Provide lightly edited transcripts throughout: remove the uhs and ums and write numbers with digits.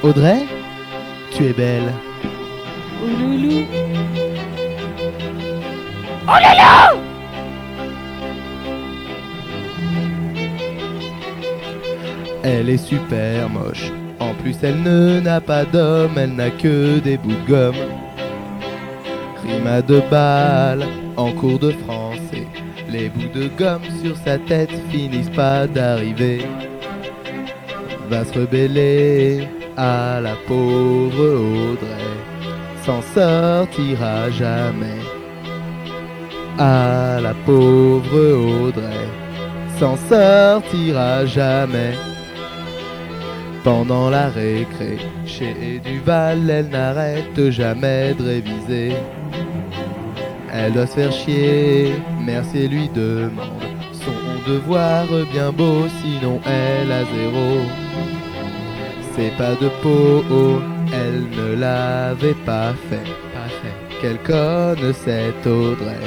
Audrey, tu es belle. Oh loulou. Elle est super moche. En plus, elle n'a pas d'homme, elle n'a que des bouts de gomme. Rime à 2 balles en cours de français. Les bouts de gomme sur sa tête finissent pas d'arriver. Va se rebeller à la pauvre Audrey, s'en sortira jamais. À la pauvre Audrey, s'en sortira jamais. Pendant la récré, chez Duval, elle n'arrête jamais de réviser. Elle doit se faire chier, Mercier lui demande son devoir bien beau, sinon elle a 0. C'est pas de peau, elle ne l'avait pas fait. Quelle conne cette Audrey.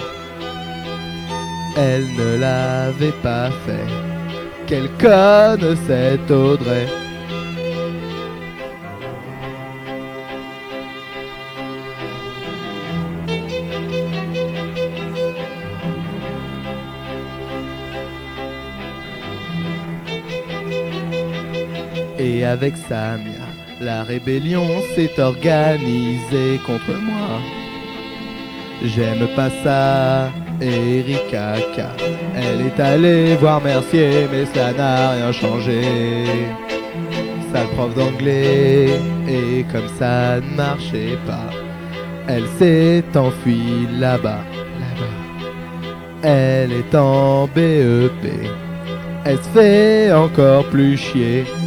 Elle ne l'avait pas fait. Quelle conne cette Audrey. Et avec Samia, la rébellion s'est organisée contre moi. J'aime pas ça, Erika K. Elle est allée voir Mercier, mais ça n'a rien changé. Sale prof d'anglais, et comme ça ne marchait pas, elle s'est enfuie là-bas. Elle est en BEP, elle se fait encore plus chier.